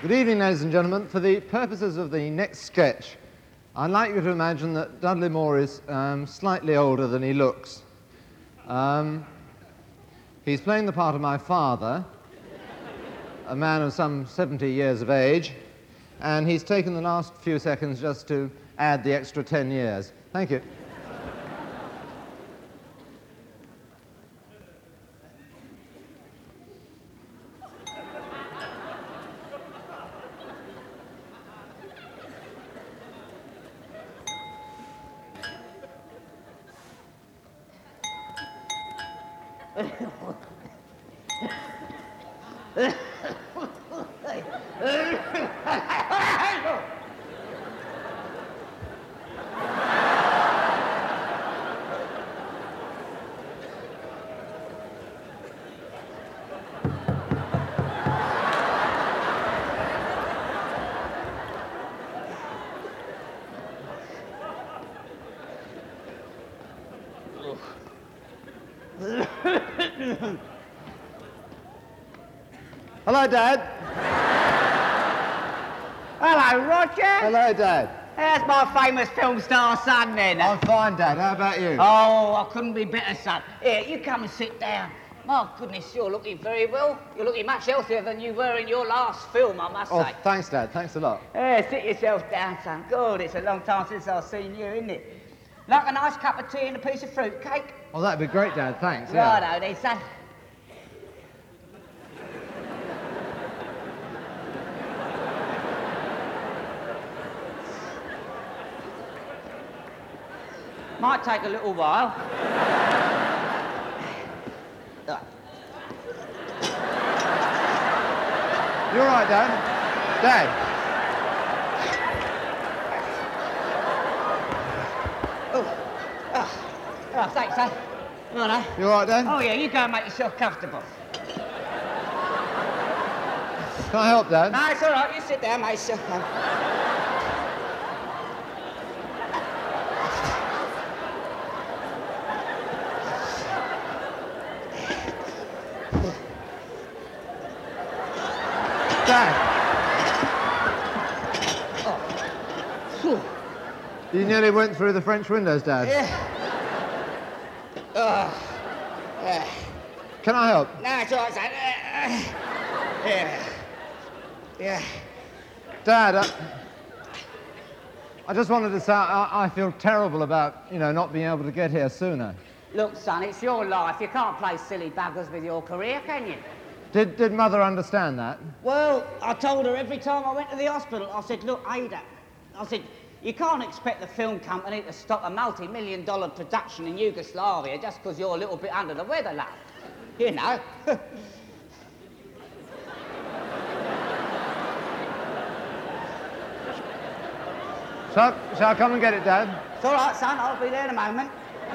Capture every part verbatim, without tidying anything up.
Good evening, ladies and gentlemen. For the purposes of the next sketch, I'd like you to imagine that Dudley Moore is um, slightly older than he looks. Um, he's playing the part of my father, a man of some seventy years of age, and he's taken the last few seconds just to add the extra ten years. Thank you. Hello, Dad. Hello, Roger. Hello, Dad. There's my famous film star son, then. I'm fine, Dad. How about you? Oh, I couldn't be better, son. Here, you come and sit down. My goodness, you're looking very well. You're looking much healthier than you were in your last film, I must Oh, say. thanks, Dad. Thanks a lot. Here, sit yourself down, son. God, it's a long time since I've seen you, isn't it? Like a nice cup of tea and a piece of fruit cake? Oh, that'd be great, Dad. Thanks. Yeah. Righto, then, son. Might take a little while. You all right, Dad? Dad? Oh, oh, oh thanks, son. Righto. You all right, Dad? Oh, yeah, you go and make yourself comfortable. Can I help, Dad? No, it's all right. You sit down, make yourself comfortable. Dad! Oh. You nearly went through the French windows, Dad. Yeah. Oh. Yeah. Can I help? No, it's all right, son. Uh, yeah. Yeah. Dad, I, I just wanted to say I, I feel terrible about, you know, not being able to get here sooner. Look, son, it's your life. You can't play silly buggers with your career, can you? Did, did Mother understand that? Well, I told her every time I went to the hospital, I said, look, Ada, I said, you can't expect the film company to stop a multi-million dollar production in Yugoslavia just because you're a little bit under the weather, love. You know. Shall, shall I come and get it, Dad? It's all right, son, I'll be there in a moment.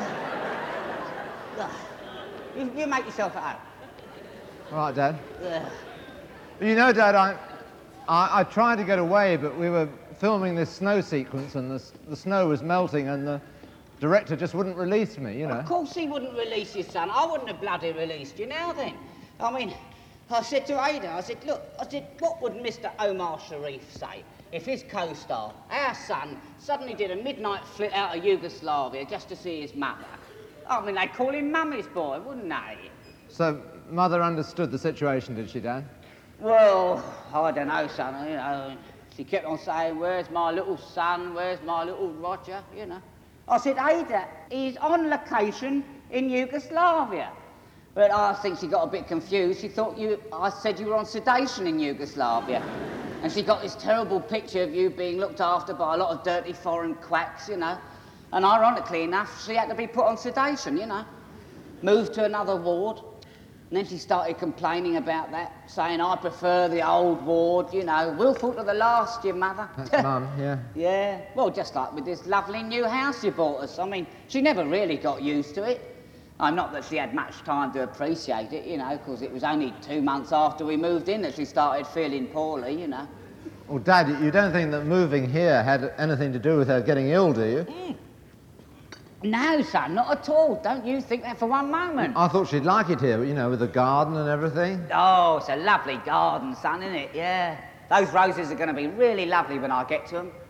you, you make yourself at home. All right, Dad. Yeah. You know, Dad, I, I, I tried to get away, but we were filming this snow sequence, and the, the snow was melting, and the director just wouldn't release me, you know. Of course he wouldn't release you, son. I wouldn't have bloody released you now, then. I mean, I said to Ada, I said, look, I said, what would Mister Omar Sharif say if his co-star, our son, suddenly did a midnight flit out of Yugoslavia just to see his mother? I mean, they'd call him Mummy's boy, wouldn't they? So Mother understood the situation, did she, Dad? Well, I don't know, son, you know. She kept on saying, where's my little son, where's my little Roger, you know. I said, Ada, he's on location in Yugoslavia. But I think she got a bit confused. She thought you, I said you were on sedation in Yugoslavia. And she got this terrible picture of you being looked after by a lot of dirty foreign quacks, you know. And ironically enough, she had to be put on sedation, you know. Moved to another ward. And then she started complaining about that, saying, I prefer the old ward, you know. Willful to the last, your mother. That's Mum, yeah. Yeah, well, just like with this lovely new house you bought us. I mean, she never really got used to it. I'm not that she had much time to appreciate it, you know, because it was only two months after we moved in that she started feeling poorly, you know. Well, Dad, you don't think that moving here had anything to do with her getting ill, do you? Mm. No, son, not at all. Don't you think that for one moment. I thought she'd like it here, you know, with the garden and everything. Oh, it's a lovely garden, son, isn't it? Yeah. Those roses are going to be really lovely when I get to them.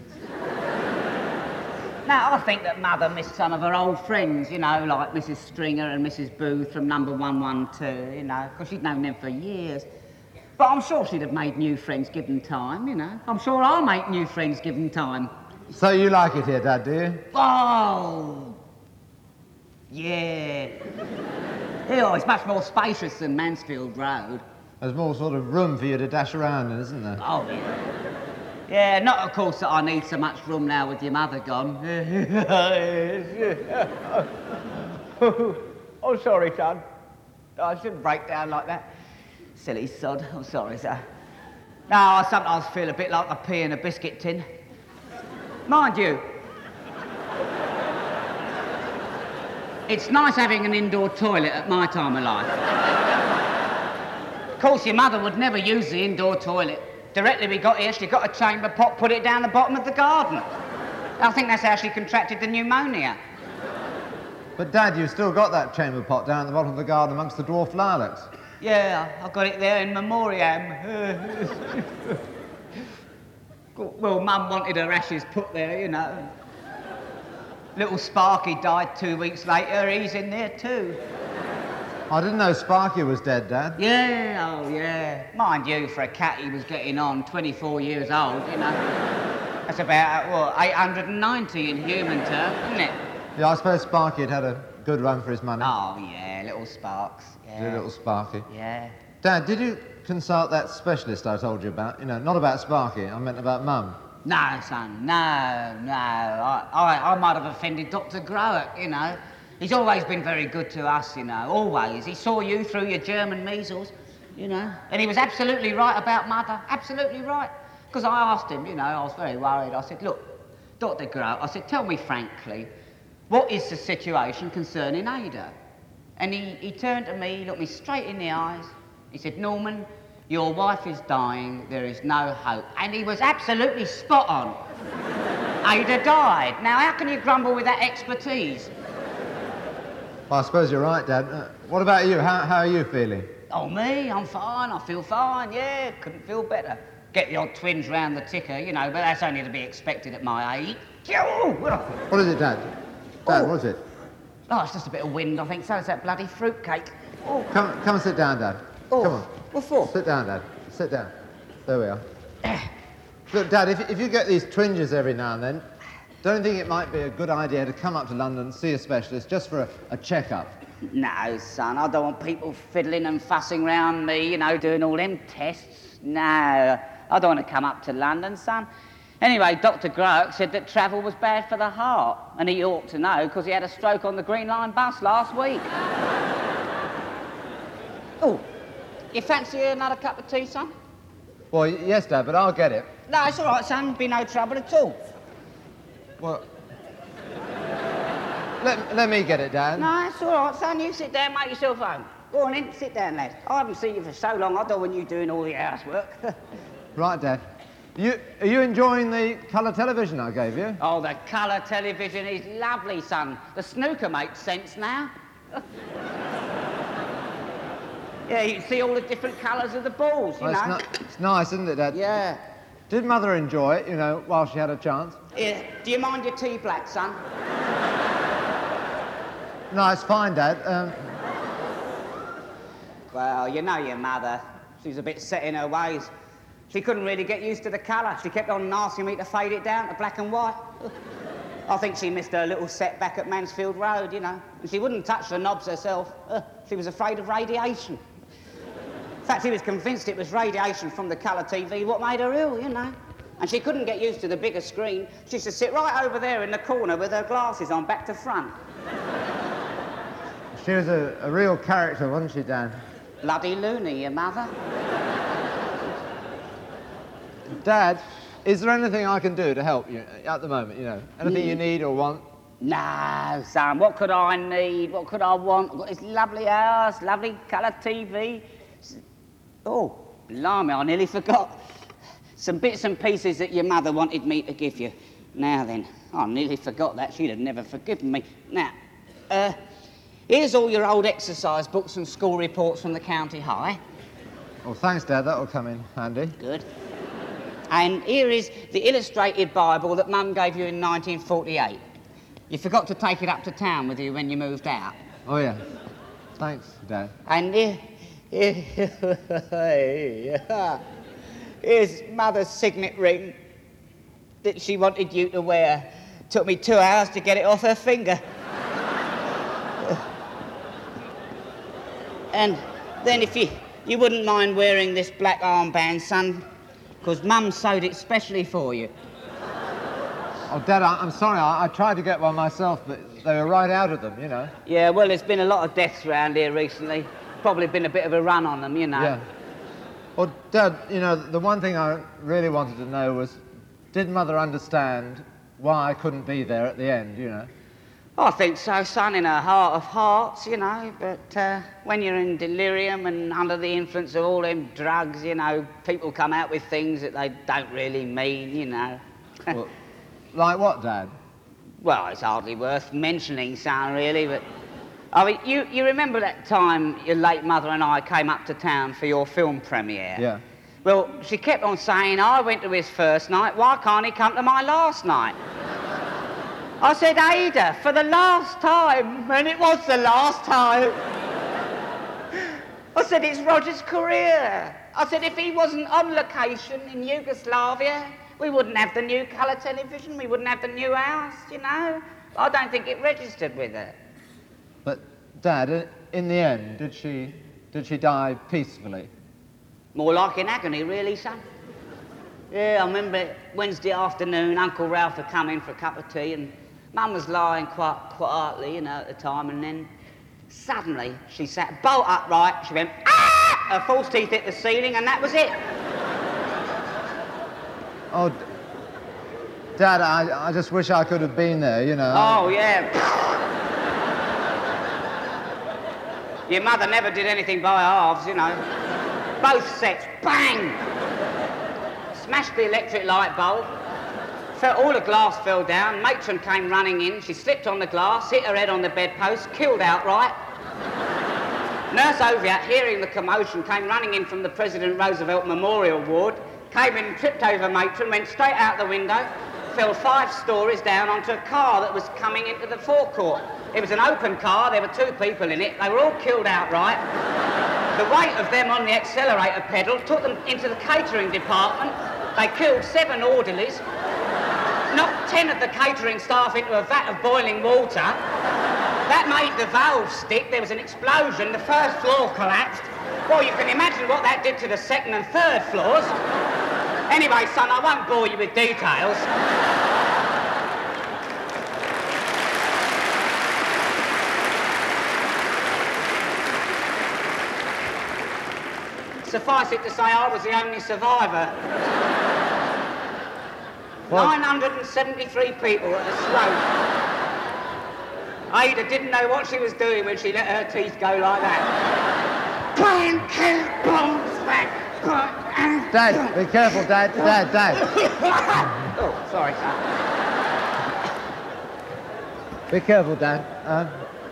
Now, I think that Mother missed some of her old friends, you know, like Missus Stringer and Missus Booth from number one one two, you know, because she'd known them for years. But I'm sure she'd have made new friends given time, you know. I'm sure I'll make new friends given time. So you like it here, Dad, do you? Oh, yeah. Yeah, it's much more spacious than Mansfield Road. There's more sort of room for you to dash around in, isn't there? Oh, yeah. Yeah, not of course that I need so much room now with your mother gone. Oh, sorry, son. I shouldn't break down like that. Silly sod. I'm sorry, sir. No, I sometimes feel a bit like a pea in a biscuit tin. Mind you, it's nice having an indoor toilet at my time of life. Of course, your mother would never use the indoor toilet. Directly we got here, she got a chamber pot, put it down the bottom of the garden. I think that's how she contracted the pneumonia. But, Dad, you've still got that chamber pot down at the bottom of the garden amongst the dwarf lilacs. Yeah, I've got it there in memoriam. Well, Mum wanted her ashes put there, you know. Little Sparky died two weeks later, he's in there too. I didn't know Sparky was dead, Dad. Yeah, oh yeah. Mind you, for a cat he was getting on, twenty-four years old, you know. That's about, what, eight hundred ninety in human terms, isn't it? Yeah, I suppose Sparky had had a good run for his money. Oh, yeah, little Sparks. Yeah. Little Sparky. Yeah. Dad, did you consult that specialist I told you about? You know, not about Sparky, I meant about Mum. No, son, no, no. I, I, I might have offended Doctor Growick, you know. He's always been very good to us, you know, always. He saw you through your German measles, you know. And he was absolutely right about Mother, absolutely right. Because I asked him, you know, I was very worried. I said, look, Doctor Growick, I said, tell me frankly, what is the situation concerning Ada? And he, he turned to me, looked me straight in the eyes. He said, Norman, your wife is dying, there is no hope. And he was absolutely spot on. Ada died. Now, how can you grumble with that expertise? Well, I suppose you're right, Dad. Uh, what about you? How, how are you feeling? Oh, me? I'm fine. I feel fine, yeah. Couldn't feel better. Get the odd twinge round the ticker, you know, but that's only to be expected at my age. What is it, Dad? Dad, Oh. what is it? Oh, it's just a bit of wind, I think. So it's that bloody fruitcake. Oh. Come, come and sit down, Dad. Oh. Come on. What for? Sit down, Dad. Sit down. There we are. Look, Dad, if, if you get these twinges every now and then, don't you think it might be a good idea to come up to London and see a specialist just for a, a checkup? No, son, I don't want people fiddling and fussing round me, you know, doing all them tests. No, I don't want to come up to London, son. Anyway, Doctor Growick said that travel was bad for the heart, and he ought to know because he had a stroke on the Green Line bus last week. Oh, you fancy another cup of tea, son? Well, y- yes, Dad, but I'll get it. No, it's all right, son. Be no trouble at all. Well, let, let me get it, Dad. No, it's all right, son. You sit down, make yourself home. Go on in, sit down, lad. I haven't seen you for so long. I don't want you doing all the housework. Right, Dad. You, are you enjoying the colour television I gave you? Oh, the colour television is lovely, son. The snooker makes sense now. Yeah, you can see all the different colours of the balls, you Well, know. it's, ni- it's nice, isn't it, Dad? Yeah. Did Mother enjoy it, you know, while she had a chance? Yeah. Do you mind your tea black, son? No, it's fine, Dad. Um, Well, you know your mother. She's a bit set in her ways. She couldn't really get used to the colour. She kept on asking me to fade it down to black and white. I think she missed her little setback at Mansfield Road, you know. And she wouldn't touch the knobs herself. Uh, she was afraid of radiation. In fact, she was convinced it was radiation from the colour T V what made her ill, you know. And she couldn't get used to the bigger screen. She used to sit right over there in the corner with her glasses on back to front. she was a, a real character, wasn't she, Dad? Bloody loony, your mother. Dad, is there anything I can do to help you at the moment, you know? Anything you need or want? No, son, what could I need? What could I want? I've got this lovely house, lovely colour T V. S- Oh, blimey, I nearly forgot. Some bits and pieces that your mother wanted me to give you. Now then, I nearly forgot that. She'd have never forgiven me. Now, uh, here's all your old exercise books and school reports from the county high. Well, thanks, Dad. That'll come in handy. Good. And here is the illustrated Bible that Mum gave you in nineteen forty-eight. You forgot to take it up to town with you when you moved out. Oh, yeah. Thanks, Dad. And here, here, here's Mother's signet ring that she wanted you to wear. Took me two hours to get it off her finger. And then if you, you wouldn't mind wearing this black armband, son, because Mum sewed it specially for you. Oh, Dad, I, I'm sorry. I, I tried to get one myself, but they were right out of them, you know. Yeah, well, there's been a lot of deaths around here recently. Probably been a bit of a run on them, you know. Yeah. Well, Dad, you know, the one thing I really wanted to know was, did Mother understand why I couldn't be there at the end, you know? I think so, son, in her heart of hearts, you know, but uh, when you're in delirium and under the influence of all them drugs, you know, people come out with things that they don't really mean, you know. Well, like what, Dad? Well, it's hardly worth mentioning, son, really, but... I mean, you, you remember that time your late mother and I came up to town for your film premiere? Yeah. Well, she kept on saying, I went to his first night, why can't he come to my last night? I said, Ada, for the last time, and it was the last time. I said, it's Roger's career. I said, if he wasn't on location in Yugoslavia, we wouldn't have the new colour television, we wouldn't have the new house, you know. I don't think it registered with her. But, Dad, in the end, did she, did she die peacefully? More like in agony, really, son. Yeah, I remember Wednesday afternoon, Uncle Ralph had come in for a cup of tea, and Mum was lying quite quietly, you know, at the time, and then suddenly she sat bolt upright, she went, ah! Her false teeth hit the ceiling, and that was it. Oh, D- Dad, I, I just wish I could have been there, you know. Oh, yeah. Your mother never did anything by halves, you know. Both sets, bang! Smashed the electric light bulb. Felt all the glass fell down. Matron came running in. She slipped on the glass, hit her head on the bedpost, killed outright. Nurse Oviatt, hearing the commotion, came running in from the President Roosevelt Memorial Ward, came in, tripped over Matron, went straight out the window, fell five stories down onto a car that was coming into the forecourt. It was an open car, there were two people in it, they were all killed outright. The weight of them on the accelerator pedal took them into the catering department. They killed seven orderlies, knocked ten of the catering staff into a vat of boiling water. That made the valve stick, there was an explosion, the first floor collapsed. Well, you can imagine what that did to the second and third floors. Anyway, son, I won't bore you with details. Suffice it to say, I was the only survivor. What? nine hundred seventy-three people at a slope. Ada didn't know what she was doing when she let her teeth go like that. Bang, kill, bombs, back, bang, Dad, be careful, Dad, Dad, Dad. Oh, sorry, son. Be careful, Dad. Um,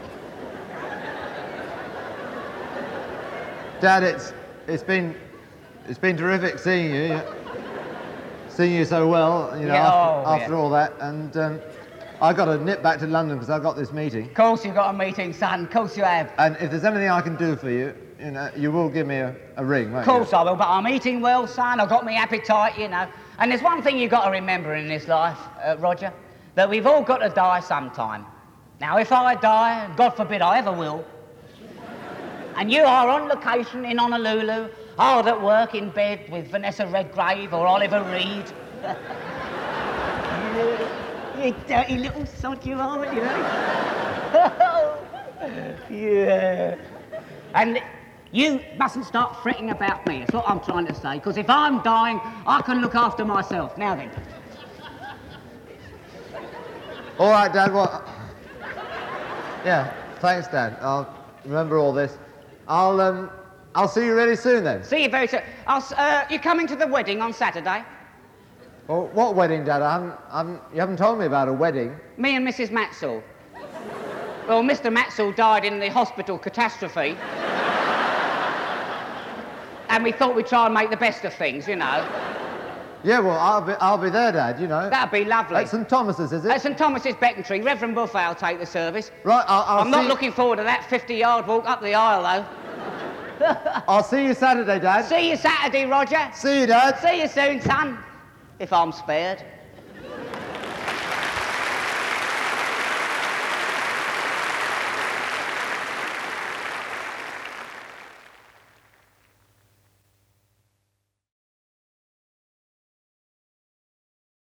Dad, it's it's been it's been terrific seeing you, seeing you so well, you know, Yeah, after, oh, after yeah. all that. And um, I got to nip back to London because I've got this meeting. Of course you've got a meeting, son. Of course you have. And if there's anything I can do for you, you know, you will give me a, a ring, won't Of course you? I will, but I'm eating well, son. I've got my appetite, you know. And there's one thing you've got to remember in this life, uh, Roger, that we've all got to die sometime. Now, if I die, and God forbid I ever will, and you are on location in Honolulu, hard at work in bed with Vanessa Redgrave or Oliver Reed. You dirty little sod you are, you know. Yeah. And you mustn't start fretting about me, that's what I'm trying to say, because if I'm dying, I can look after myself. Now then. All right, Dad, what? Yeah, thanks, Dad. I'll remember all this. I'll, um, I'll see you really soon, then. See you very soon. I'll, s- uh, you're coming to the wedding on Saturday? Well, what wedding, Dad? I haven't, I haven't, you haven't told me about a wedding. Me and Missus Matsell. Well, Mister Matsell died in the hospital catastrophe. And we thought we'd try and make the best of things, you know. Yeah, well, I'll be, I'll be there, Dad, you know. That'd be lovely. At St Thomas's, is it? At St Thomas's, Beckentry. Reverend Buffet will take the service. Right, I'll, I'll I'm not see- looking forward to that fifty-yard walk up the aisle, though. I'll see you Saturday, Dad. See you Saturday, Roger. See you, Dad. See you soon, son. If I'm spared.